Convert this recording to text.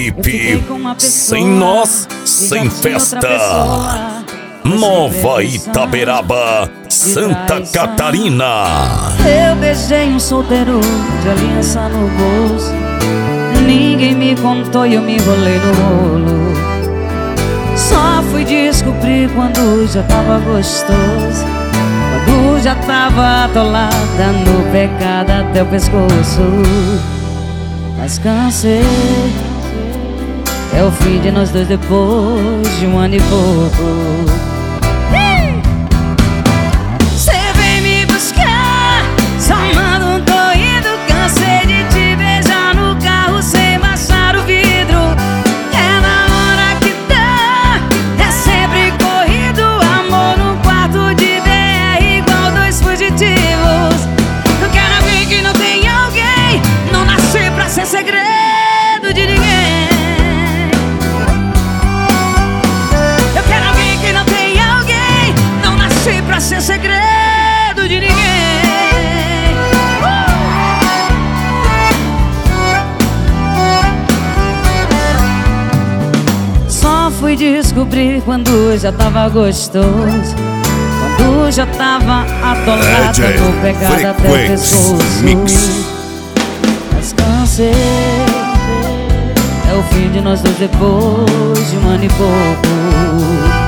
equipe. Sem nós, sem festa. Nova Itaberaba, Santa Catarina. Eu beijei um solteiro de aliança no bolso. Ninguém me contou e eu me enrolei no rolo. Só fui descobrir quando já tava gostoso, quando já tava atolada no pecado até o pescoço. Mas cansei, é o fim de nós dois depois de um ano e pouco. Segredo de ninguém. Eu quero alguém que não tem alguém. Não nasci pra ser segredo de ninguém. Só fui descobrir quando já tava gostoso, quando já tava atolado no pecado até o pescoço. É o fim de nós dois depois de um ano e pouco.